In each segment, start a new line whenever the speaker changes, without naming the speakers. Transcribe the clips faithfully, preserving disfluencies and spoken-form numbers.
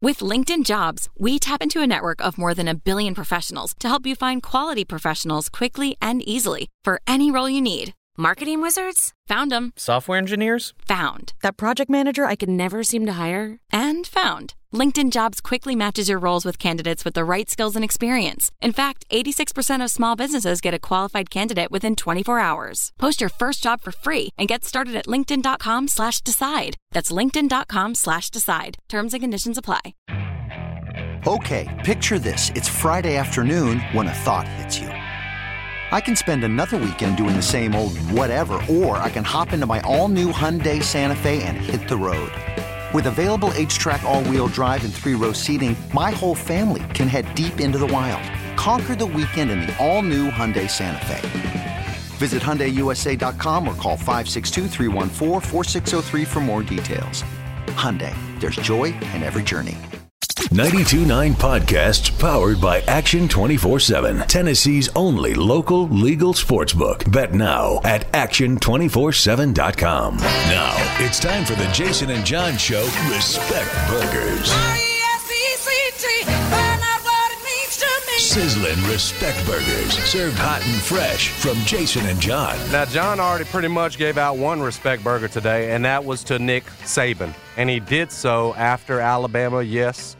With LinkedIn Jobs, we tap into a network of more than a billion professionals to help you find quality professionals quickly and easily for any role you need. Marketing wizards? Found them.
Software engineers?
Found. That project manager I could never seem to hire? And found. LinkedIn Jobs quickly matches your roles with candidates with the right skills and experience. In fact, eighty-six percent of small businesses get a qualified candidate within twenty-four hours. Post your first job for free and get started at linkedin.com slash decide. That's linkedin.com slash decide. Terms and conditions apply.
Okay, picture this. It's Friday afternoon when a thought hits you. I can spend another weekend doing the same old whatever, or I can hop into my all-new Hyundai Santa Fe and hit the road. With available H-Track all-wheel drive and three-row seating, my whole family can head deep into the wild. Conquer the weekend in the all-new Hyundai Santa Fe. Visit Hyundai U S A dot com or call five six two, three one four, four six zero three for more details. Hyundai, there's joy in every journey.
ninety-two point nine Podcasts powered by Action twenty-four seven. Tennessee's only local legal sports book. Bet now at action two four seven dot com. Now, it's time for the Jason and John Show Respect Burgers. Sizzling Respect Burgers, served hot and fresh from Jason and John.
Now, John already pretty much gave out one Respect Burger today, and that was to Nick Saban. And he did so after Alabama, yes,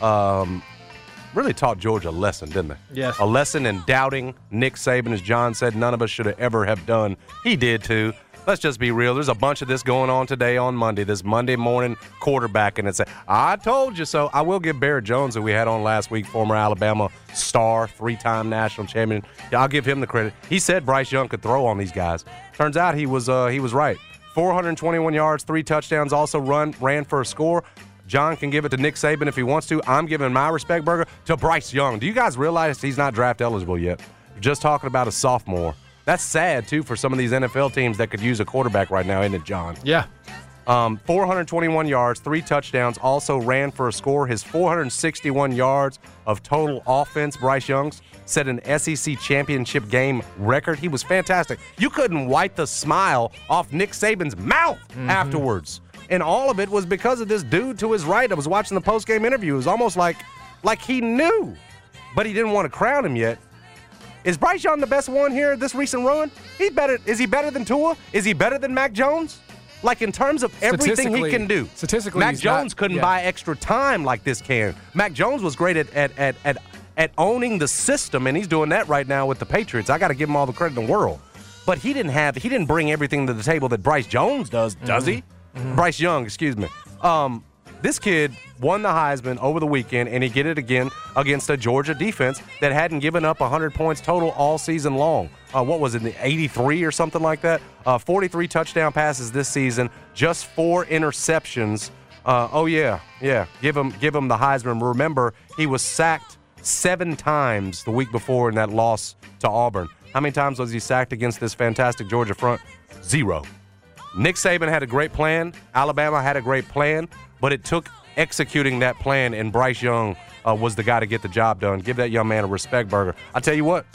um, really taught Georgia a lesson, didn't they?
Yes.
A lesson in doubting Nick Saban, as John said, none of us should have ever have done. He did, too. Let's just be real. There's a bunch of this going on today on Monday, this Monday morning quarterback, and it's a, I told you so. I will give Barrett Jones, who we had on last week, former Alabama star, three-time national champion. I'll give him the credit. He said Bryce Young could throw on these guys. Turns out he was uh, he was right. four hundred twenty-one yards, three touchdowns, also run ran for a score. John can give it to Nick Saban if he wants to. I'm giving my Respect Burger to Bryce Young. Do you guys realize he's not draft eligible yet? We're just talking about a sophomore. That's sad, too, for some of these N F L teams that could use a quarterback right now, isn't it, John?
Yeah.
Um, four hundred twenty-one yards, three touchdowns, also ran for a score. His four hundred sixty-one yards of total offense, Bryce Young's, set an S E C championship game record. He was fantastic. You couldn't wipe the smile off Nick Saban's mouth mm-hmm. afterwards. And all of it was because of this dude to his right. I was watching the post-game interview. It was almost like, like he knew, but he didn't want to crown him yet. Is Bryce Young the best one here this recent run? He's better. Is he better than Tua? Is he better than Mac Jones? Like, in terms of everything he can do.
Statistically,
Mac
he's
Jones
not,
couldn't
yeah.
buy extra time like this can. Mac Jones was great at at, at, at at owning the system, and he's doing that right now with the Patriots. I got to give him all the credit in the world. But he didn't have. He didn't bring everything to the table that Bryce Jones does, does mm-hmm. he? Mm-hmm. Bryce Young, excuse me. Um, this kid won the Heisman over the weekend, and he did it again against a Georgia defense that hadn't given up one hundred points total all season long. Uh, what was it, eighty-three or something like that? Uh, forty-three touchdown passes this season, just four interceptions. Uh, oh, yeah, yeah, give him, give him the Heisman. Remember, he was sacked seven times the week before in that loss to Auburn. How many times was he sacked against this fantastic Georgia front? Zero. Nick Saban had a great plan. Alabama had a great plan, but it took executing that plan, and Bryce Young uh, was the guy to get the job done. Give that young man a Respect Burger. I tell you what,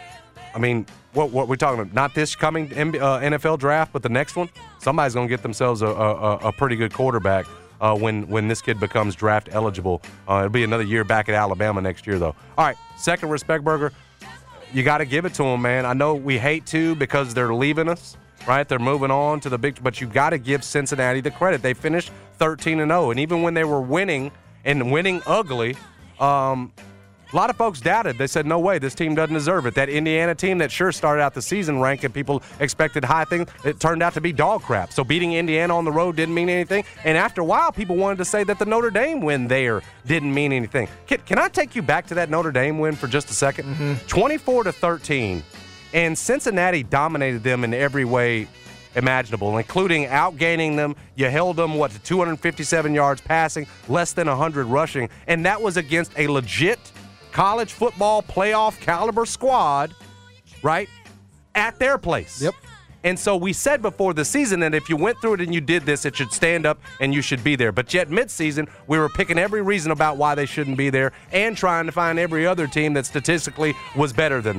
I mean, what what we're talking about, not this coming uh, N F L draft, but the next one, somebody's going to get themselves a, a, a pretty good quarterback uh, when, when this kid becomes draft eligible. Uh, it'll be another year back at Alabama next year, though. All right, second Respect Burger, you got to give it to them, man. I know we hate to because they're leaving us. Right, they're moving on to the big, but you got to give Cincinnati the credit. They finished thirteen and oh, and even when they were winning and winning ugly, um, a lot of folks doubted. They said, "No way, this team doesn't deserve it." That Indiana team that sure started out the season ranked and people expected high things, it turned out to be dog crap. So beating Indiana on the road didn't mean anything. And after a while, people wanted to say that the Notre Dame win there didn't mean anything. Can, can I take you back to that Notre Dame win for just a second? Mm-hmm. twenty-four to thirteen. And Cincinnati dominated them in every way imaginable, including outgaining them. You held them, what, to two hundred fifty-seven yards passing, less than one hundred rushing. And that was against a legit college football playoff caliber squad, right, at their place.
Yep.
And so we said before the season that if you went through it and you did this, it should stand up and you should be there. But yet midseason, we were picking every reason about why they shouldn't be there and trying to find every other team that statistically was better than them.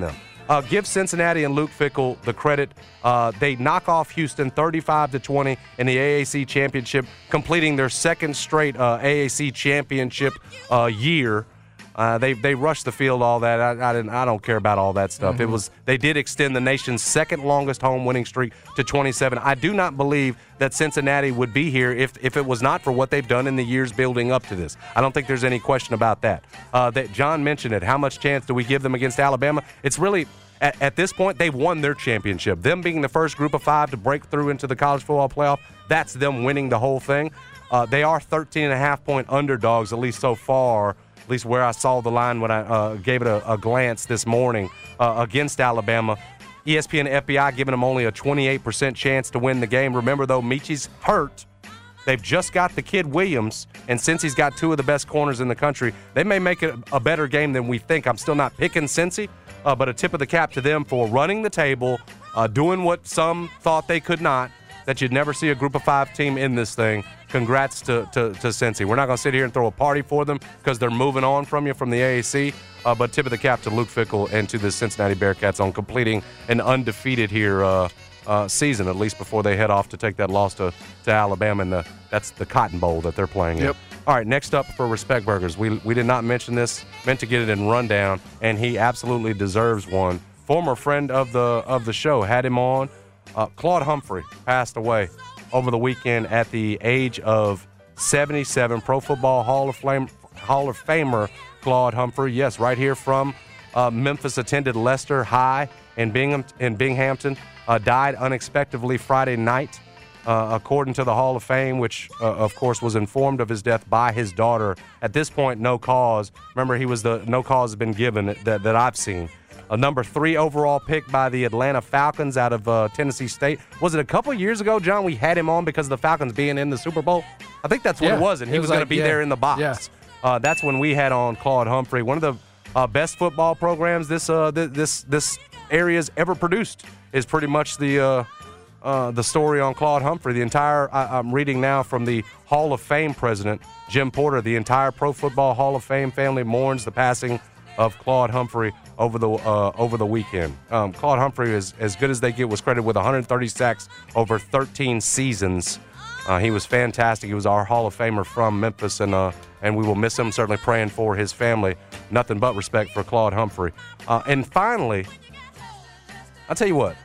Uh, give Cincinnati and Luke Fickell the credit. Uh, they knock off Houston thirty-five to twenty in the A A C championship, completing their second straight uh, A A C championship uh, year. Uh, they they rushed the field, all that. I, I didn't. I don't care about all that stuff. Mm-hmm. It was they did extend the nation's second longest home winning streak to twenty-seven. I do not believe that Cincinnati would be here if if it was not for what they've done in the years building up to this. I don't think there's any question about that. Uh, that John mentioned it. How much chance do we give them against Alabama? It's really at, at this point they've won their championship. Them being the first group of five to break through into the college football playoff. That's them winning the whole thing. Uh, they are thirteen and a half point underdogs, at least so far. At least where I saw the line when I uh, gave it a, a glance this morning uh, against Alabama. E S P N F B I giving them only a twenty-eight percent chance to win the game. Remember, though, Michi's hurt. They've just got the kid Williams, and since he's got two of the best corners in the country, they may make it a better game than we think. I'm still not picking Cincy, uh, but a tip of the cap to them for running the table, uh, doing what some thought they could not, that you'd never see a group of five team in this thing. Congrats to, to, to Cincy. We're not going to sit here and throw a party for them because they're moving on from you from the A A C, uh, but tip of the cap to Luke Fickell and to the Cincinnati Bearcats on completing an undefeated here uh, uh, season, at least before they head off to take that loss to, to Alabama, and the, that's the Cotton Bowl that they're playing
yep.
in. All right, next up for Respect Burgers. We, we did not mention this, meant to get it in rundown, and he absolutely deserves one. Former friend of the, of the show, had him on. Uh, Claude Humphrey passed away over the weekend at the age of seventy-seven. Pro Football Hall of Fame, Hall of Famer Claude Humphrey. Yes, right here from uh, Memphis. Attended Lester High in Bingham in Binghamton. Uh, died unexpectedly Friday night, uh, according to the Hall of Fame, which uh, of course was informed of his death by his daughter. At this point, no cause. Remember, he was the no cause has been given that that I've seen. A number three overall pick by the Atlanta Falcons out of uh, Tennessee State. Was it a couple years ago, John, we had him on because of the Falcons being in the Super Bowl? I think that's what
yeah,
it was, and he
was,
was
like,
going to be
yeah,
there in the box.
Yeah.
Uh, that's when we had on Claude Humphrey, one of the uh, best football programs this uh, th- this this area's ever produced. Is pretty much the uh, uh, the story on Claude Humphrey. The entire I- I'm reading now from the Hall of Fame president, Jim Porter. The entire Pro Football Hall of Fame family mourns the passing of Claude Humphrey over the uh, over the weekend. Um, Claude Humphrey, is as good as they get, was credited with one hundred thirty sacks over thirteen seasons. Uh, he was fantastic. He was our Hall of Famer from Memphis, and uh, and we will miss him. Certainly praying for his family. Nothing but respect for Claude Humphrey. Uh, and finally, I'll tell you what.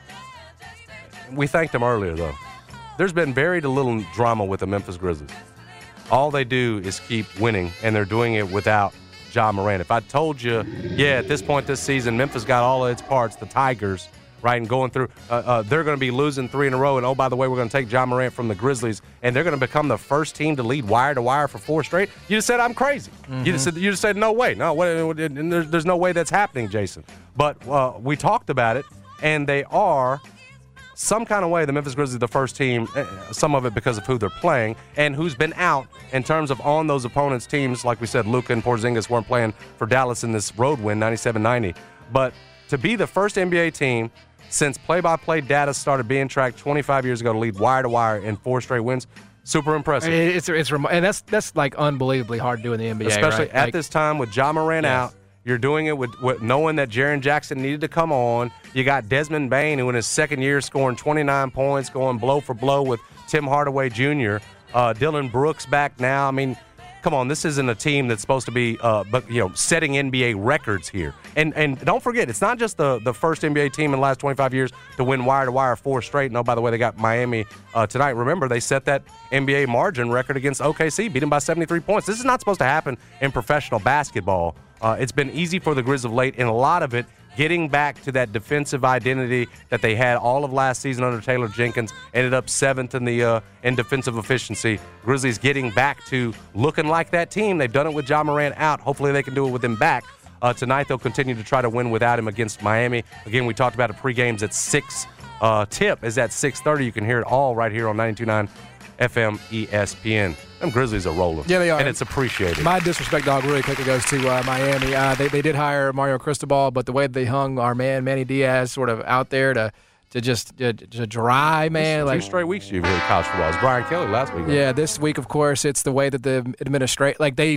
We thanked him earlier, though. There's been very little drama with the Memphis Grizzlies. All they do is keep winning, and they're doing it without Ja Morant. If I told you, yeah, at this point this season, Memphis got all of its parts, the Tigers, right, and going through, uh, uh, they're going to be losing three in a row, and oh, by the way, we're going to take Ja Morant from the Grizzlies, and they're going to become the first team to lead wire-to-wire for four straight. You just said I'm crazy. Mm-hmm. You just said, you just said no way. No, what, there's, there's no way that's happening, Jason. But uh, we talked about it, and they are some kind of way, the Memphis Grizzlies are the first team, some of it because of who they're playing and who's been out in terms of on those opponents' teams. Like we said, Luka and Porzingis weren't playing for Dallas in this road win, ninety-seven ninety. But to be the first N B A team since play-by-play data started being tracked twenty-five years ago to lead wire-to-wire in four straight wins, super impressive.
It's, it's, and that's, that's like unbelievably hard to do in the N B A,
especially
right?
at
like,
this time with Ja Morant yes. out. You're doing it with, with knowing that Jaren Jackson needed to come on. You got Desmond Bane, who in his second year scoring twenty-nine points, going blow for blow with Tim Hardaway Junior Uh, Dylan Brooks back now. I mean, come on, this isn't a team that's supposed to be, uh, but you know, setting N B A records here. And and don't forget, it's not just the, the first N B A team in the last twenty-five years to win wire-to-wire four straight. And oh, by the way, they got Miami uh, tonight. Remember, they set that N B A margin record against O K C, beat them by seventy-three points. This is not supposed to happen in professional basketball. Uh, it's been easy for the Grizz of late, and a lot of it getting back to that defensive identity that they had all of last season under Taylor Jenkins. Ended up seventh in the uh, in defensive efficiency. Grizzlies getting back to looking like that team. They've done it with Ja Morant out. Hopefully they can do it with him back. Uh, tonight they'll continue to try to win without him against Miami. Again, we talked about it pre-games at six. Uh, tip is at six thirty. You can hear it all right here on ninety-two point nine F M E S P N. Them Grizzlies are rolling.
Yeah, they are.
And it's appreciated.
My disrespect dog really quickly goes to uh, Miami. Uh, they, they did hire Mario Cristobal, but the way they hung our man Manny Diaz sort of out there to to just uh, to dry, man.
Two
like,
straight weeks you've hit college football. It was Brian Kelly last week.
Yeah, this week, of course, it's the way that the administration, like they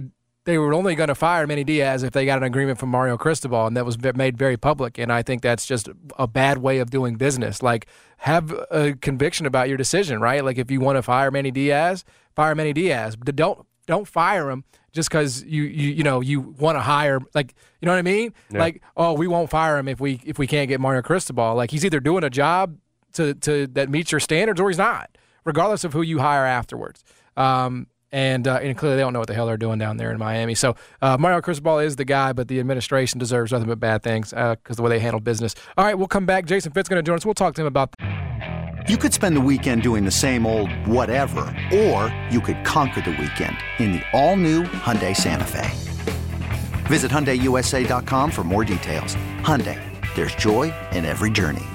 they were only going to fire Manny Diaz if they got an agreement from Mario Cristobal, and that was made very public. And I think that's just a bad way of doing business. Like, have a conviction about your decision, right? Like, if you want to fire Manny Diaz, fire Manny Diaz. But don't don't fire him just because you, you you know you want to hire, like, you know what I mean? Yeah. Like, oh, we won't fire him if we if we can't get Mario Cristobal. Like, he's either doing a job to to that meets your standards or he's not, regardless of who you hire afterwards. Um, And, uh, and clearly they don't know what the hell they're doing down there in Miami. So uh, Mario Cristobal is the guy, but the administration deserves nothing but bad things because uh, the way they handle business. All right, we'll come back. Jason Fitt's going to join us. We'll talk to him about that.
You could spend the weekend doing the same old whatever, or you could conquer the weekend in the all-new Hyundai Santa Fe. Visit Hyundai U S A dot com for more details. Hyundai, there's joy in every journey.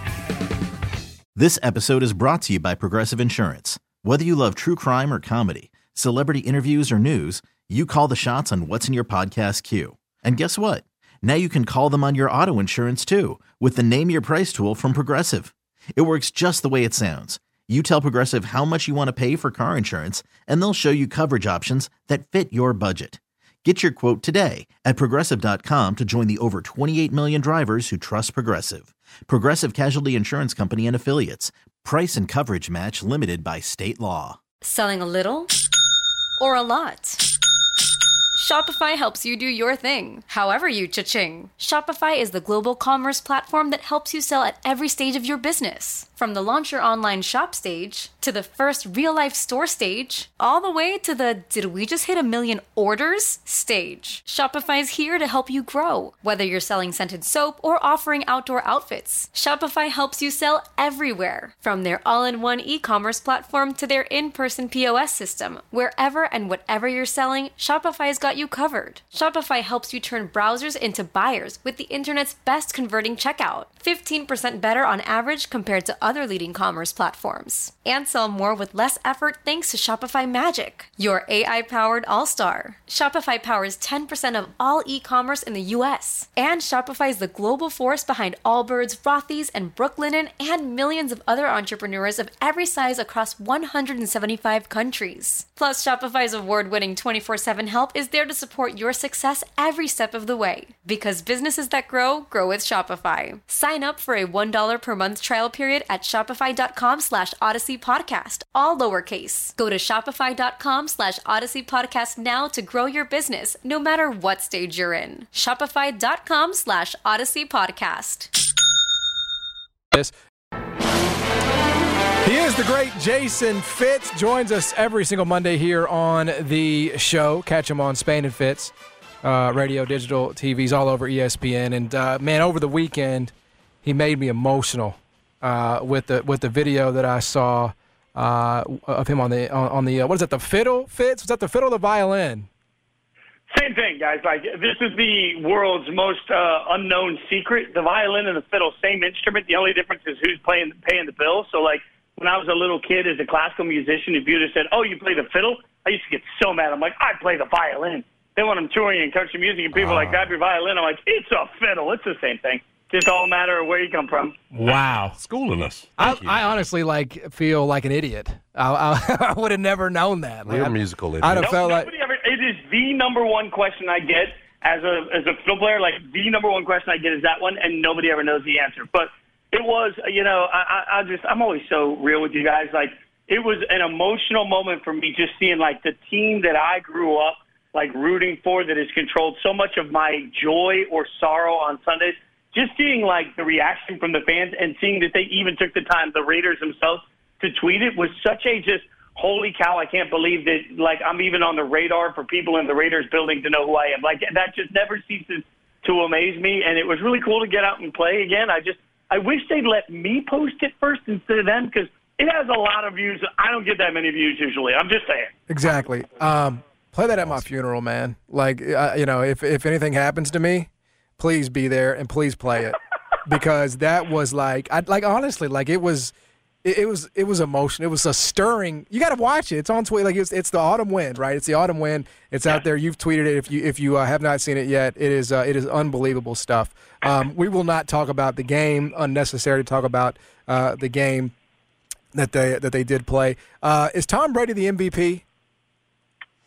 This episode is brought to you by Progressive Insurance. Whether you love true crime or comedy, celebrity interviews or news, you call the shots on what's in your podcast queue. And guess what? Now you can call them on your auto insurance too with the Name Your Price tool from Progressive. It works just the way it sounds. You tell Progressive how much you want to pay for car insurance, and they'll show you coverage options that fit your budget. Get your quote today at Progressive dot com to join the over twenty-eight million drivers who trust Progressive. Progressive Casualty Insurance Company and Affiliates. Price and coverage match limited by state law.
Selling a little or a lot? Shopify helps you do your thing, however you cha-ching. Shopify is the global commerce platform that helps you sell at every stage of your business. From the launch your online shop stage, to the first real-life store stage, all the way to the did we just hit a million orders stage. Shopify's here to help you grow. Whether you're selling scented soap or offering outdoor outfits, Shopify helps you sell everywhere. From their all-in-one e-commerce platform to their in-person P O S system, wherever and whatever you're selling, Shopify's got you covered. Shopify helps you turn browsers into buyers with the internet's best converting checkout. fifteen percent better on average compared to other leading commerce platforms. And sell more with less effort thanks to Shopify Magic, your A I-powered all-star. Shopify powers ten percent of all e-commerce in the U S. And Shopify is the global force behind Allbirds, Rothy's, and Brooklinen, and millions of other entrepreneurs of every size across one hundred seventy-five countries. Plus, Shopify's award-winning twenty-four seven help is there to support your success every step of the way. Because businesses that grow, grow with Shopify. Sign up for a one dollar per month trial period at shopify.com slash Odyssey Podcast, all lowercase. Go to shopify.com slash Odyssey Podcast now to grow your business, no matter what stage you're in. Shopify.com slash Odyssey Podcast.
Yes. He is the great Jason Fitz, joins us every single Monday here on the show. Catch him on Spain and Fitz, uh, radio, digital, T Vs, all over E S P N. And, uh, man, over the weekend, he made me emotional uh, with the with the video that I saw uh, of him on the, on, on the uh, what is that, the fiddle, Fitz? Was that the fiddle or the violin?
Same thing, guys. Like, this is the world's most uh, unknown secret. The violin and the fiddle, same instrument. The only difference is who's playing, paying the bill. So, like, when I was a little kid as a classical musician, if you'd have said, oh, you play the fiddle, I used to get so mad. I'm like, I play the violin. Then when I'm touring and country music and people uh, are like, grab your violin, I'm like, it's a fiddle. It's the same thing. Just all a matter of where you come from.
Wow.
Schooling us.
I, I honestly, like, feel like an idiot. I, I, I would have never known that.
Like, You're a musical idiot.
I'd have
no,
felt like
ever, it is the number one question I get as a as a fiddle player. Like, the number one question I get is that one, and nobody ever knows the answer. But it was, you know, I, I just, I'm always so real with you guys. Like, it was an emotional moment for me just seeing, like, the team that I grew up, like, rooting for that has controlled so much of my joy or sorrow on Sundays. Just seeing, like, the reaction from the fans and seeing that they even took the time, the Raiders themselves, to tweet it was such a just, holy cow, I can't believe that, like, I'm even on the radar for people in the Raiders building to know who I am. Like, that just never ceases to amaze me, and it was really cool to get out and play again. I just, I wish they'd let me post it first instead of them because it has a lot of views. I don't get that many views usually. I'm just saying.
Exactly. Um, play that at my funeral, man. Like, uh, you know, if if anything happens to me, please be there and please play it because that was like, I like honestly, like it was, it, it was, it was emotional. It was a stirring. You got to watch it. It's on Twitter. Like it's, it's the autumn wind, right? It's the autumn wind. It's out there. You've tweeted it. If you if you uh, have not seen it yet, it is uh, it is unbelievable stuff. Um, we will not talk about the game. Unnecessary to talk about uh, the game that they that they did play. Uh, is Tom Brady the M V P?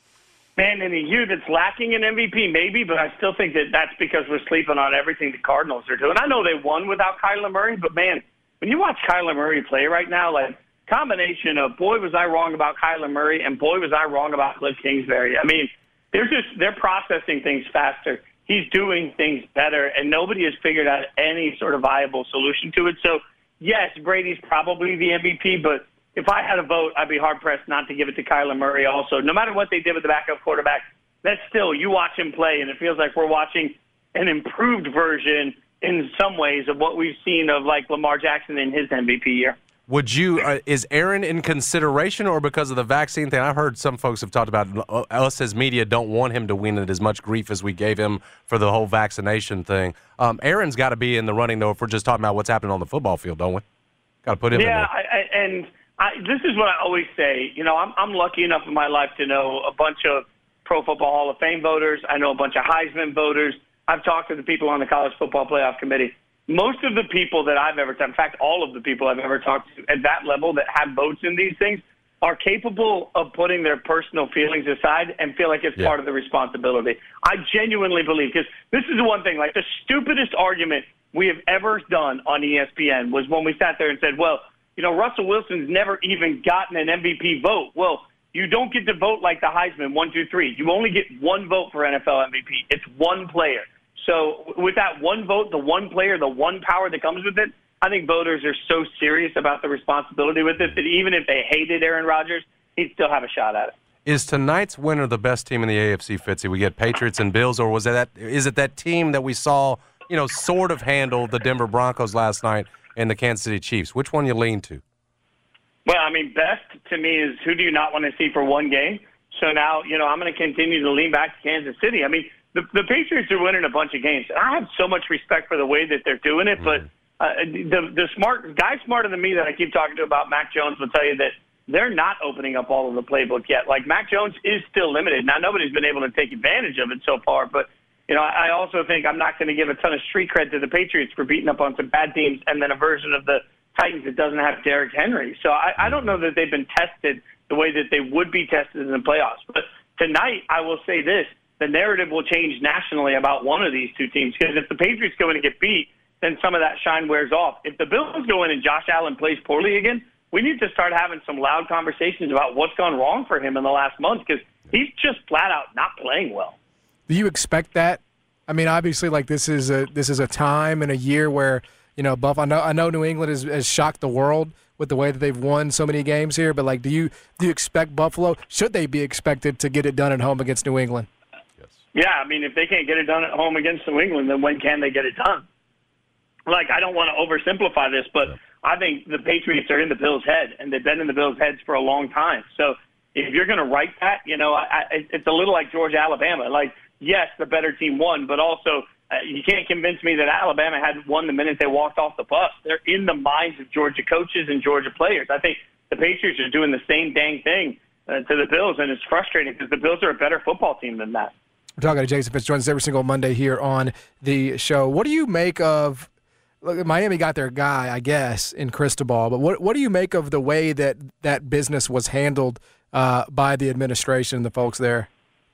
Man, in a year that's lacking an M V P, maybe, but I still think that that's because we're sleeping on everything the Cardinals are doing. I know they won without Kyler Murray, but, man, when you watch Kyler Murray play right now, like, combination of boy was I wrong about Kyler Murray and boy was I wrong about Cliff Kingsbury. I mean, they're just they're processing things faster. He's doing things better, and nobody has figured out any sort of viable solution to it. So, yes, Brady's probably the M V P, but if I had a vote, I'd be hard-pressed not to give it to Kyler Murray also. No matter what they did with the backup quarterback, that's still, you watch him play, and it feels like we're watching an improved version in some ways of what we've seen of, like, Lamar Jackson in his M V P year.
Would you, uh, is Aaron in consideration or because of the vaccine thing? I've heard some folks have talked about uh, us as media don't want him to win it as much grief as we gave him for the whole vaccination thing. Um, Aaron's got to be in the running, though, if we're just talking about what's happening on the football field, don't we? Got to put him
yeah,
in there.
Yeah, and I, this is what I always say. You know, I'm, I'm lucky enough in my life to know a bunch of Pro Football Hall of Fame voters. I know a bunch of Heisman voters. I've talked to the people on the College Football Playoff Committee. Most of the people that I've ever talked, in fact, all of the people I've ever talked to at that level that have votes in these things are capable of putting their personal feelings aside and feel like it's yeah. part of the responsibility. I genuinely believe, because this is the one thing, like the stupidest argument we have ever done on E S P N was when we sat there and said, well, you know, Russell Wilson's never even gotten an M V P vote. Well, you don't get to vote like the Heisman, one, two, three. You only get one vote for N F L M V P. It's one player. So with that one vote, the one player, the one power that comes with it, I think voters are so serious about the responsibility with it that even if they hated Aaron Rodgers, he'd still have a shot at it.
Is tonight's winner the best team in the A F C, Fitzy? We get Patriots and Bills, or was it that? Is it that team that we saw, you know, sort of handle the Denver Broncos last night and the Kansas City Chiefs? Which one you lean to?
Well, I mean, best to me is who do you not want to see for one game? So now, you know, I'm going to continue to lean back to Kansas City. I mean, The, the Patriots are winning a bunch of games. I have so much respect for the way that they're doing it, but uh, the the smart guy smarter than me that I keep talking to about Mac Jones will tell you that they're not opening up all of the playbook yet. Like, Mac Jones is still limited. Now, nobody's been able to take advantage of it so far, but, you know, I also think I'm not going to give a ton of street cred to the Patriots for beating up on some bad teams and then a version of the Titans that doesn't have Derrick Henry. So I, I don't know that they've been tested the way that they would be tested in the playoffs. But tonight, I will say this. The narrative will change nationally about one of these two teams, because if the Patriots go in and get beat, then some of that shine wears off. If the Bills go in and Josh Allen plays poorly again, we need to start having some loud conversations about what's gone wrong for him in the last month, because he's just flat out not playing well.
Do you expect that? I mean, obviously, like this is a this is a time and a year where, you know, Buff. I know I know New England has, has shocked the world with the way that they've won so many games here, but like, do you do you expect Buffalo? Should they be expected to get it done at home against New England?
Yeah, I mean, if they can't get it done at home against New England, then when can they get it done? Like, I don't want to oversimplify this, but yeah. I think the Patriots are in the Bills' head, and they've been in the Bills' heads for a long time. So if you're going to write that, you know, I, I, it's a little like Georgia, Alabama. Like, yes, the better team won, but also uh, you can't convince me that Alabama hadn't won the minute they walked off the bus. They're in the minds of Georgia coaches and Georgia players. I think the Patriots are doing the same dang thing uh, to the Bills, and it's frustrating because the Bills are a better football team than that.
We're talking to Jason Fitz, joins us every single Monday here on the show. What do you make of look, Miami got their guy, I guess, in Cristobal, but what what do you make of the way that that business was handled uh, by the administration and the folks there?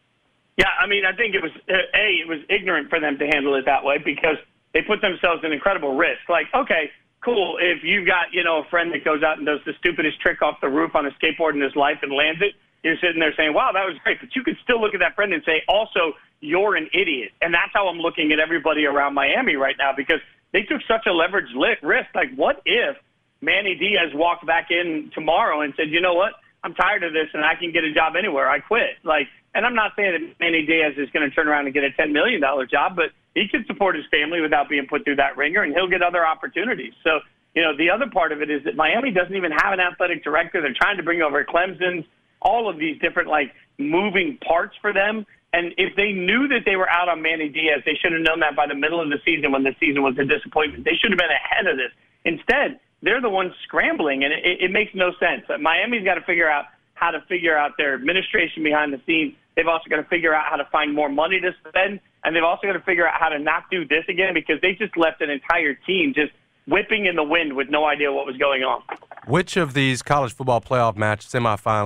Yeah, I mean, I think it was, A, it was ignorant for them to handle it that way because they put themselves in incredible risk. Like, okay, cool, if you've got, you know, a friend that goes out and does the stupidest trick off the roof on a skateboard in his life and lands it, you're sitting there saying, wow, that was great. But you could still look at that friend and say, also, you're an idiot. And that's how I'm looking at everybody around Miami right now because they took such a leveraged risk. Like, what if Manny Diaz walked back in tomorrow and said, you know what, I'm tired of this and I can get a job anywhere. I quit. Like, and I'm not saying that Manny Diaz is going to turn around and get a ten million dollars job, but he can support his family without being put through that ringer, and he'll get other opportunities. So, you know, the other part of it is that Miami doesn't even have an athletic director. They're trying to bring over Clemson's, all of these different, like, moving parts for them. And if they knew that they were out on Manny Diaz, they should have known that by the middle of the season when the season was a disappointment. They should have been ahead of this. Instead, they're the ones scrambling, and it, it makes no sense. Miami's got to figure out how to figure out their administration behind the scenes. They've also got to figure out how to find more money to spend, and they've also got to figure out how to not do this again because they just left an entire team just whipping in the wind with no idea what was going on.
Which of these college football playoff match semifinals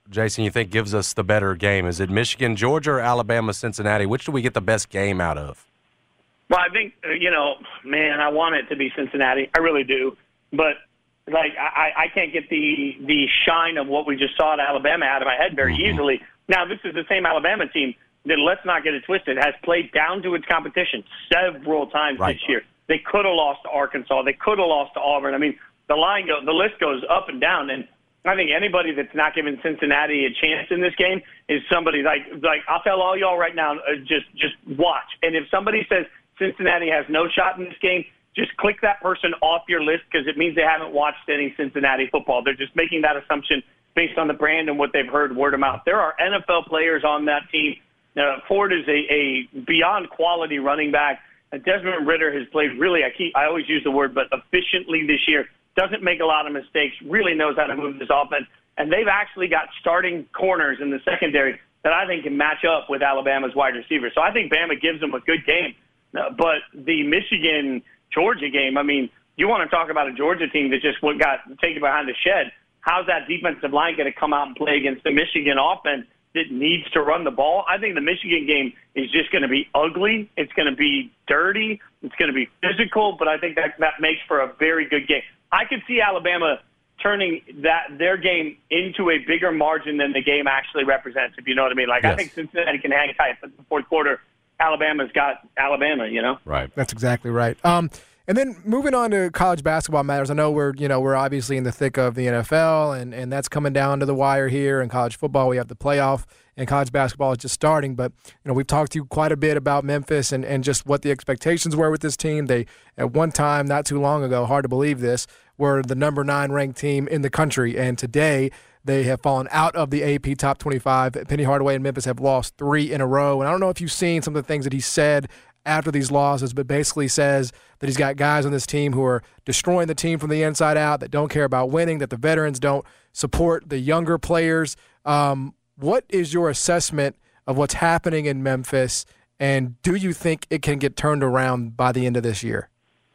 Jason, you think gives us the better game? Is it Michigan, Georgia, or Alabama, Cincinnati? Which do we get the best game out of?
Well, I think, uh, you know, man, I want it to be Cincinnati. I really do. But, like, I, I can't get the the shine of what we just saw at Alabama out of my head very mm-hmm. easily. Now, this is the same Alabama team that, let's not get it twisted, has played down to its competition several times right. this year. They could have lost to Arkansas. They could have lost to Auburn. I mean, the line go, the list goes up and down. And I think anybody that's not giving Cincinnati a chance in this game is somebody like, like I'll tell all y'all right now, uh, just just watch. And if somebody says Cincinnati has no shot in this game, just click that person off your list because it means they haven't watched any Cincinnati football. They're just making that assumption based on the brand and what they've heard word of mouth. There are N F L players on that team. Uh, Ford is a, a beyond quality running back. Uh, Desmond Ridder has played really, I keep, I always use the word, but efficiently this year. Doesn't make a lot of mistakes, really knows how to move this offense. And they've actually got starting corners in the secondary that I think can match up with Alabama's wide receivers. So I think Bama gives them a good game. Uh, but the Michigan-Georgia game, I mean, you want to talk about a Georgia team that just got taken behind the shed. How's that defensive line going to come out and play against the Michigan offense that needs to run the ball? I think the Michigan game is just going to be ugly. It's going to be dirty. It's going to be physical, but I think that, that makes for a very good game. I could see Alabama turning that their game into a bigger margin than the game actually represents, if you know what I mean. Like, yes. I think Cincinnati can hang tight, but the fourth quarter, Alabama's got Alabama, you know?
Right. That's exactly right. Um, and then moving on to college basketball matters, I know we're, you know, we're obviously in the thick of the N F L, and, and that's coming down to the wire here. In college football, we have the playoff, and college basketball is just starting. But, you know, we've talked to you quite a bit about Memphis and, and just what the expectations were with this team. They, at one time, not too long ago, hard to believe this, were the number nine ranked team in the country. And today, they have fallen out of the A P top twenty-five. Penny Hardaway and Memphis have lost three in a row. And I don't know if you've seen some of the things that he said after these losses, but basically says that he's got guys on this team who are destroying the team from the inside out, that don't care about winning, that the veterans don't support the younger players. Um, what is your assessment of what's happening in Memphis, and do you think it can get turned around by the end of this year?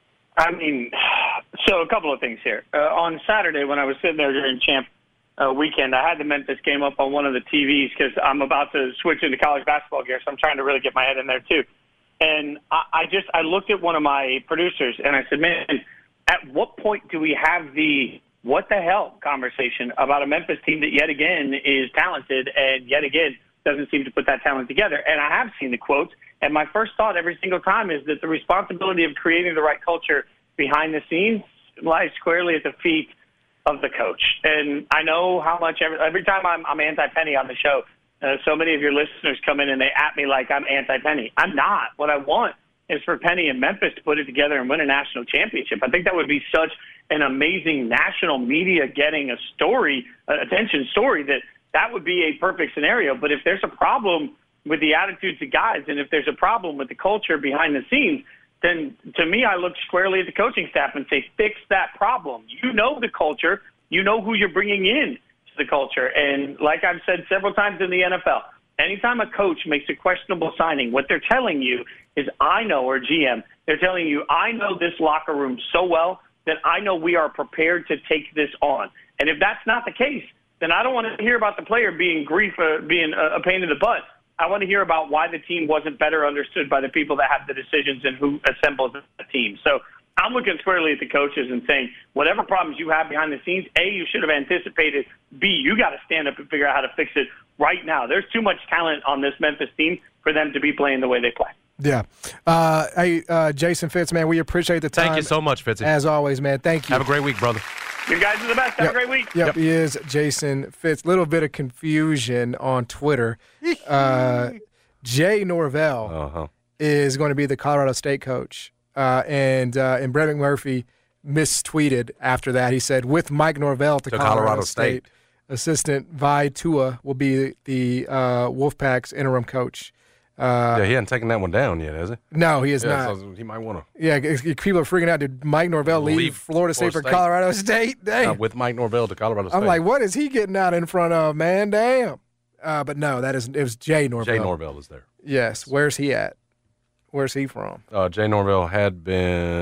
I mean, so a couple of things here. Uh, on Saturday when I was sitting there during Champ uh, weekend, I had the Memphis game up on one of the T Vs because I'm about to switch into college basketball gear, so I'm trying to really get my head in there too. And I, I just I looked at one of my producers and I said, man, at what point do we have the what the hell conversation about a Memphis team that yet again is talented and yet again doesn't seem to put that talent together? And I have seen the quotes, and my first thought every single time is that the responsibility of creating the right culture behind the scenes lies squarely at the feet of the coach. And I know how much every, every time I'm, I'm anti-Penny on the show, uh, so many of your listeners come in and they at me like I'm anti-Penny. I'm not. What I want is for Penny and Memphis to put it together and win a national championship. I think that would be such an amazing national media getting a story, uh, attention story, that that would be a perfect scenario. But if there's a problem with the attitudes of guys and if there's a problem with the culture behind the scenes, then to me, I look squarely at the coaching staff and say, fix that problem. You know the culture. You know who you're bringing in to the culture. And like I've said several times in the N F L, anytime a coach makes a questionable signing, what they're telling you is, I know, or G M, they're telling you, I know this locker room so well that I know we are prepared to take this on. And if that's not the case, then I don't want to hear about the player being grief, uh, being a, a pain in the butt. I want to hear about why the team wasn't better understood by the people that have the decisions and who assembles the team. So I'm looking squarely at the coaches and saying, whatever problems you have behind the scenes, A, you should have anticipated. B, you got to stand up and figure out how to fix it right now. There's too much talent on this Memphis team for them to be playing the way they play.
Yeah. Uh, hey, uh, Jason Fitz, man, we appreciate the time.
Thank you so much, Fitzy.
As always, man. Thank you.
Have a great week, brother.
You guys are the best. Have
yep.
a great week.
Yep,
yep,
he is Jason Fitz. Little bit of confusion on Twitter. Uh, Jay Norvell
uh-huh.
is going to be the Colorado State coach. Uh, and uh, and Brett McMurphy mistweeted after that. He said, with Mike Norvell to,
to
Colorado,
Colorado
State,
State,
assistant Vi Tua will be the uh, Wolfpack's interim coach. Uh,
yeah, he hasn't taken that one down yet, has he?
No, he has
yeah,
not.
So he might want to.
Yeah, people are freaking out. Did Mike Norvell leave,
leave
Florida State for
State.
Colorado State? Dang.
Uh, with Mike Norvell to Colorado State.
I'm like, what is he getting out in front of, man? Damn. Uh, but no, that is it was Jay Norvell.
Jay Norvell is there.
Yes. Where's he at? Where's he from?
Uh, Jay Norvell had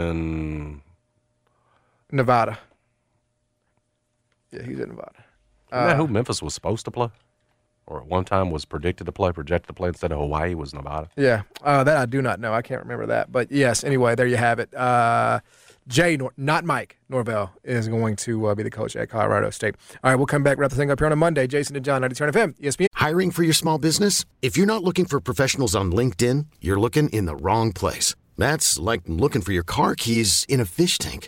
been
Nevada. Yeah, he's in Nevada.
Isn't that who Memphis was supposed to play? Or at one time was predicted to play, projected to play instead of Hawaii was Nevada?
Yeah, uh, that I do not know. I can't remember that. But, yes, anyway, there you have it. Uh, Jay, Nor- not Mike Norvell, is going to uh, be the coach at Colorado State. All right, we'll come back, wrap the thing up here on a Monday. Jason and John, ninety-two F M, E S P N.
Hiring for your small business? If you're not looking for professionals on LinkedIn, you're looking in the wrong place. That's like looking for your car keys in a fish tank.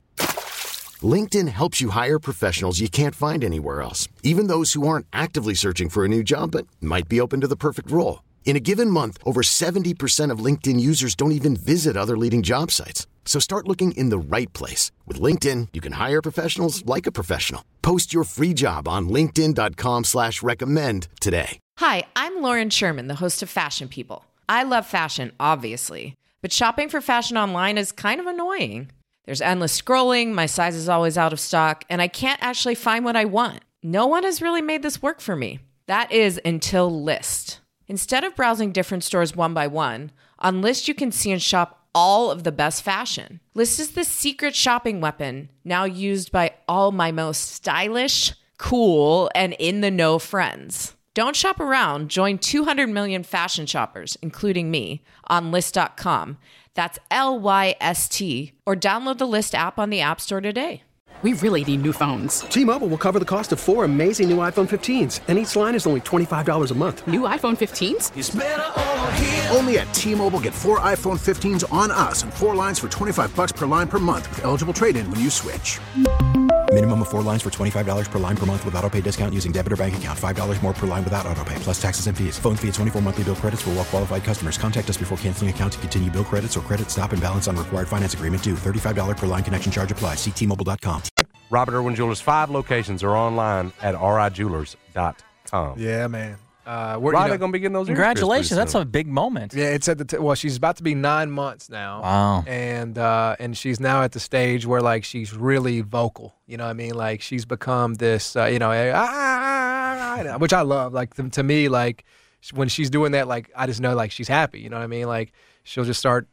LinkedIn helps you hire professionals you can't find anywhere else, even those who aren't actively searching for a new job but might be open to the perfect role. In a given month, over seventy percent of LinkedIn users don't even visit other leading job sites. So start looking in the right place. With LinkedIn, you can hire professionals like a professional. Post your free job on linkedin.com slash recommend today.
Hi, I'm Lauren Sherman, the host of Fashion People. I love fashion, obviously, but shopping for fashion online is kind of annoying. There's endless scrolling, my size is always out of stock, and I can't actually find what I want. No one has really made this work for me. That is until Lyst. Instead of browsing different stores one by one, on Lyst you can see and shop all of the best fashion. Lyst is the secret shopping weapon now used by all my most stylish, cool, and in-the-know friends. Don't shop around. Join two hundred million fashion shoppers, including me, on Lyst dot com. That's L Y S T, or download the Lyst app on the App Store today.
We really need new phones.
T-Mobile will cover the cost of four amazing new iPhone fifteens, and each line is only twenty-five dollars a month.
New iPhone fifteens?
It's better over here. Only at T-Mobile, get four iPhone fifteens on us and four lines for twenty-five dollars per line per month with eligible trade-in when you switch.
Minimum of four lines for twenty-five dollars per line per month with autopay discount using debit or bank account. five dollars more per line without autopay, plus taxes and fees. Phone fee at twenty-four monthly bill credits for well-qualified customers. Contact us before canceling account to continue bill credits or credit stop and balance on required finance agreement due. thirty-five dollars per line connection charge applies. See T Mobile dot com.
Robert Irwin Jewelers, five locations are online at R I jewelers dot com.
Yeah, man. Uh,
we're
you know,
going to be getting those.
Congratulations. That's a big moment.
Yeah, it's at the, t- well, she's about to be nine months now.
Wow.
And, uh, and she's now at the stage where, like, she's really vocal. You know what I mean? Like, she's become this, uh, you know, ah, which I love. Like, to, to me, like, when she's doing that, like, I just know, like, she's happy. You know what I mean? Like, she'll just start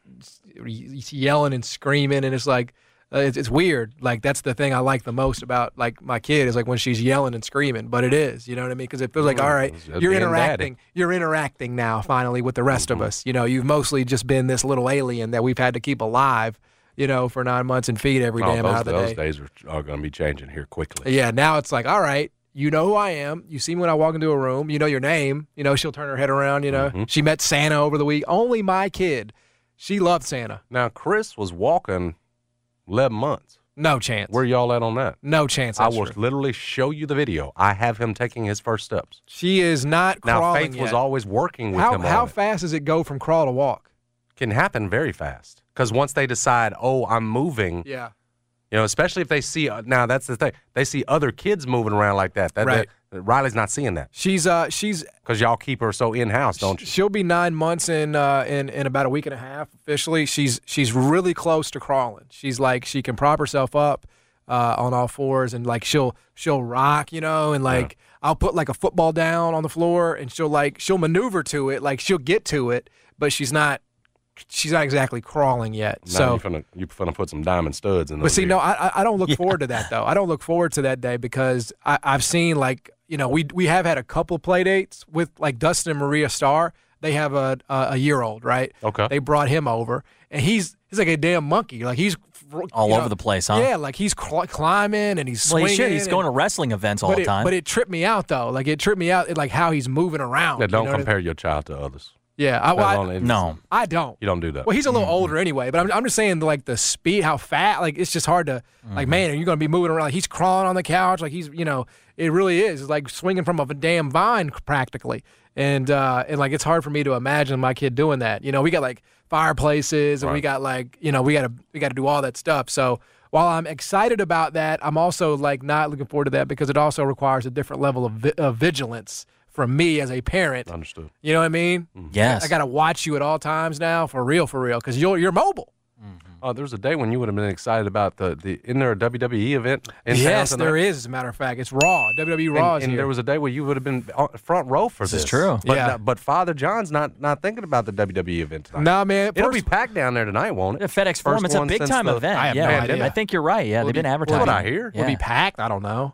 yelling and screaming, and it's like, Uh, it's, it's weird. Like, that's the thing I like the most about, like, my kid is, like, when she's yelling and screaming. But it is, you know what I mean? Because it feels like, all right, you're interacting. You're interacting now, finally, with the rest mm-hmm. of us. You know, you've mostly just been this little alien that we've had to keep alive, you know, for nine months and feed every
oh,
damn
those,
out of the
those
day.
Those days are, are going to be changing here quickly.
Yeah, now it's like, all right, you know who I am. You see me when I walk into a room. You know your name. You know, she'll turn her head around, you know. Mm-hmm. She met Santa over the week. Only my kid. She loved Santa.
Now, Chris was walking eleven months.
No chance.
Where y'all at on that?
No chance.
I will true. literally show you the video. I have him taking his first steps.
She is not
now,
crawling
Faith
yet.
was always working with
how,
him
How
on
fast
it.
does it go from crawl to walk?
Can happen very fast. Because once they decide, oh, I'm moving.
Yeah.
You know, especially if they see, uh, now that's the thing, they see other kids moving around like that. that
right.
That, Riley's not seeing that.
She's, uh, she's,
because y'all keep her so in-house, don't you?
She'll be nine months in, uh, in, in about a week and a half officially. She's, she's really close to crawling. She's like, she can prop herself up. Uh, on all fours, and like she'll she'll rock, you know, and like yeah. I'll put like a football down on the floor, and she'll like she'll maneuver to it, like she'll get to it, but she's not she's not exactly crawling yet.
Now
so
you're finna, you're finna put some diamond studs in.
But see,
ears.
no, I I don't look
yeah.
forward to that though. I don't look forward to that day because I, I've seen like you know we we have had a couple play dates with like Dustin and Maria Starr. They have a a, a year old, right?
Okay.
They brought him over, and he's he's like a damn monkey. Like he's
all
you
over
know,
the place, huh?
Yeah, like he's cl- climbing and he's swinging.
Well, he should. He's
and,
going to wrestling events all
but
the
it,
time.
But it tripped me out though. Like it tripped me out, like how he's moving around.
Yeah, don't
you know
compare
I mean?
your child to others.
Yeah, I, well, I,
no,
I don't.
You don't do that.
Well, he's a little
mm-hmm.
older anyway, but I'm, I'm just saying like the speed, how fast, like it's just hard to, mm-hmm. like man, are you going to be moving around? Like he's crawling on the couch, like he's, you know, it really is. It's like swinging from a damn vine practically, and uh, and like it's hard for me to imagine my kid doing that. You know, we got like fireplaces, and right. we got like, you know, we got to we got to do all that stuff. So while I'm excited about that, I'm also like not looking forward to that because it also requires a different level of, vi- of vigilance from me as a parent.
Understood.
You know what I mean?
Mm-hmm. Yes.
I, I got to watch you at all times now, for real, for real, because you're you're mobile.
Mm-hmm. Oh, there was a day when you would have been excited about the the. Isn't there a W W E event in
yes,
town
there is. As a matter of fact, it's Raw. W W E Raw
and,
is
and
here.
there was a day where you would have been front row for this.
This is true.
But,
yeah.
but Father John's not not thinking about the W W E event tonight.
Nah, man.
It'll
first,
be packed down there tonight, won't it?
The FedEx Forum. It's a big time event.
I have
yeah,
no idea.
I think you're right. Yeah,
Will
they've
be,
been advertising.
What I hear.
Will
yeah.
be packed. I don't know.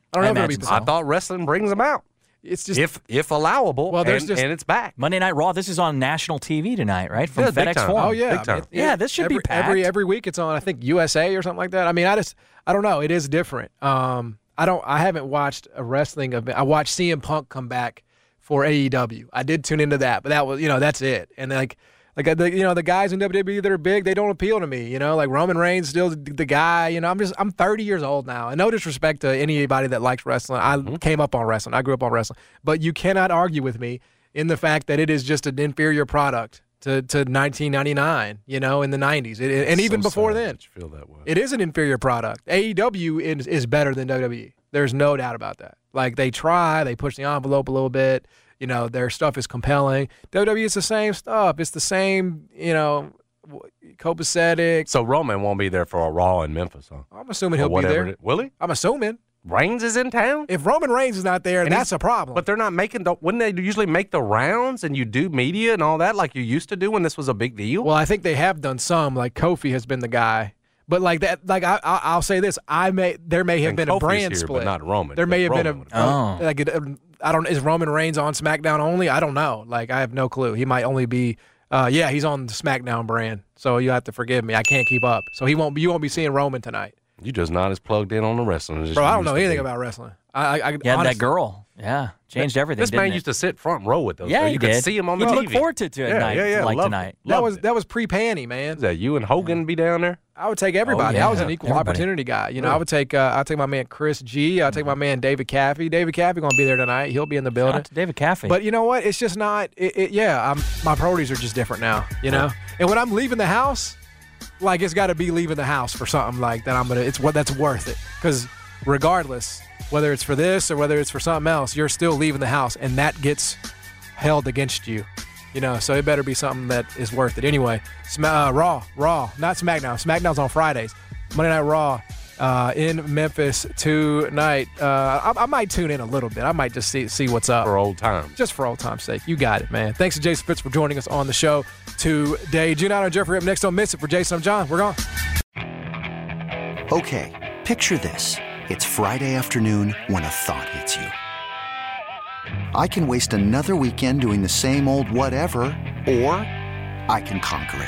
I don't know
I
if it'll be
imagine
the
so.
same.
I thought wrestling brings them out.
It's just
if if allowable,
Well, there's
and,
just-
and it's back.
Monday Night Raw. This is on national T V tonight, right? From
Yeah, big
FedEx
time.
Forum.
Oh yeah,
Big time.
I mean,
Yeah, this should
every,
be packed.
every every week. It's on. I think U S A or something like that. I mean, I just I don't know. It is different. Um, I don't. I haven't watched a wrestling event. I watched C M Punk come back for A E W. I did tune into that, but that was you know that's it. And like like the, you know the guys in W W E that are big, they don't appeal to me. You know, like Roman Reigns still the, the guy. You know, I'm just I'm thirty years old now. And no disrespect to anybody that likes wrestling. I
Mm-hmm.
came up on wrestling. I grew up on wrestling. But you cannot argue with me in the fact that it is just an inferior product to, to nineteen ninety-nine, you know, in the nineties. It, and even
So
before
sad
then.
that you feel that way.
It is an inferior product. A E W is, is better than W W E. There's no doubt about that. Like, they try, they push the envelope a little bit. You know, their stuff is compelling. W W E is the same stuff. It's the same, you know, copacetic.
So Roman won't be there for a Raw in Memphis, huh?
I'm assuming
Or
he'll be
whatever
there.
it is. Will he?
I'm assuming.
Reigns is in town?
If Roman Reigns is not there,
And
that's
he's-
a problem.
But they're not making the. Wouldn't they usually make the rounds and you do media and all that like you used to do when this was a big deal?
Well, I think they have done some. Like Kofi has been the guy, but like that. Like I, I I'll say this: I may there may have
And
been a
Kofi's
brand
here, but
split.
not Roman,
There may have
but
been
Roman
a
would've-
uh, like it, um, I don't. Is Roman Reigns on SmackDown only? I don't know. Like I have no clue. He might only be. Uh, yeah, he's on the SmackDown brand. So you have to forgive me. I can't keep up. So he won't. You won't be seeing Roman tonight,
You just not as plugged in on the wrestling as
bro.
you
I don't
used
know
to
anything
be.
about wrestling. I, I, I
Yeah,
honestly,
that girl. Yeah, changed everything.
This man
didn't it?
used to sit front row with those.
Yeah,
girls.
he
You could
did.
see him on the
He'd
T V.
look forward to it
yeah,
tonight,
Yeah, yeah,
like
loved
tonight.
It.
That
Loved
was
it.
that was pre-panty, man.
Is that you and Hogan be down there?
I would take everybody.
Oh, yeah.
I was an equal
Everybody.
opportunity guy. You know,
Really?
I would take uh, I'd take my man Chris G. I'd take my man David Caffey. David Caffey gonna be there tonight. He'll be in the
Shout
building.
out to David Caffey.
But you know what? It's just not. It, it, yeah, I'm, my priorities are just different now. You know, and when I'm leaving the house, like it's got to be leaving the house for something like that. I'm gonna. It's what that's worth it. Because regardless, whether it's for this or whether it's for something else, you're still leaving the house, and that gets held against you. You know, so it better be something that is worth it. Anyway, Sm- uh, Raw, Raw, not SmackDown. SmackDown's on Fridays. Monday Night Raw uh, in Memphis tonight. Uh, I, I might tune in a little bit. I might just see see what's up.
For old times.
Just for old time's sake. You got it, man. Thanks to Jason Fitz for joining us on the show today. Giuliano and Jeffrey up next. Don't miss it. For Jason, I'm John. We're gone.
Okay, picture this. It's Friday afternoon when a thought hits you. I can waste another weekend doing the same old whatever, or I can conquer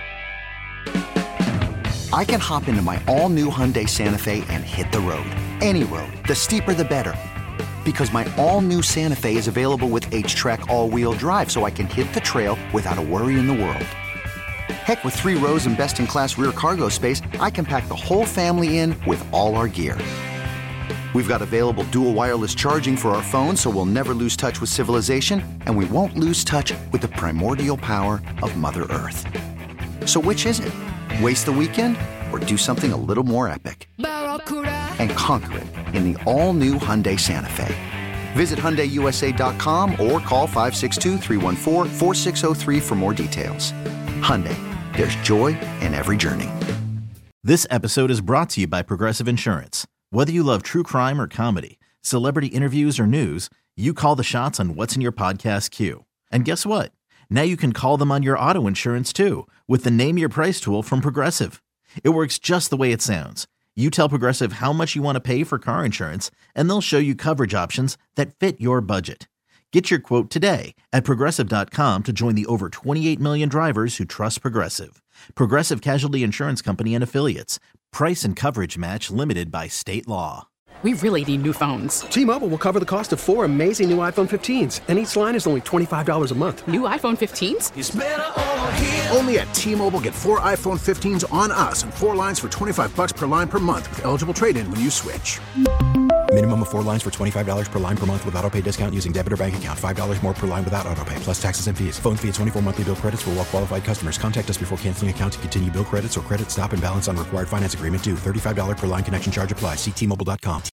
it. I can hop into my all-new Hyundai Santa Fe and hit the road. Any road. The steeper, the better. Because my all-new Santa Fe is available with H-Track all-wheel drive, so I can hit the trail without a worry in the world. Heck, with three rows and best-in-class rear cargo space, I can pack the whole family in with all our gear. We've got available dual wireless charging for our phones, so we'll never lose touch with civilization, and we won't lose touch with the primordial power of Mother Earth. So which is it? Waste the weekend or do something a little more epic? And conquer it in the all-new Hyundai Santa Fe. Visit Hyundai U S A dot com or call five six two, three one four, four six zero three for more details. Hyundai, there's joy in every journey.
This episode is brought to you by Progressive Insurance. Whether you love true crime or comedy, celebrity interviews or news, you call the shots on what's in your podcast queue. And guess what? Now you can call them on your auto insurance too with the Name Your Price tool from Progressive. It works just the way it sounds. You tell Progressive how much you want to pay for car insurance, and they'll show you coverage options that fit your budget. Get your quote today at Progressive dot com to join the over twenty-eight million drivers who trust Progressive. Progressive Casualty Insurance Company and Affiliates. Price and coverage match limited by state law.
We really need new phones.
T-Mobile will cover the cost of four amazing new iPhone fifteens, and each line is only twenty-five dollars a month.
New iPhone fifteens?
It's better over here. Only at T-Mobile, get four iPhone fifteens on us and four lines for twenty-five bucks per line per month with eligible trade-in when you switch.
Minimum of four lines for twenty-five dollars per line per month with auto pay discount using debit or bank account. five dollars more per line without auto pay, plus taxes and fees. Phone fee at twenty-four monthly bill credits for well-qualified customers. Contact us before canceling account to continue bill credits or credit stop and balance on required finance agreement due. thirty-five dollars per line connection charge applies. See T Mobile dot com.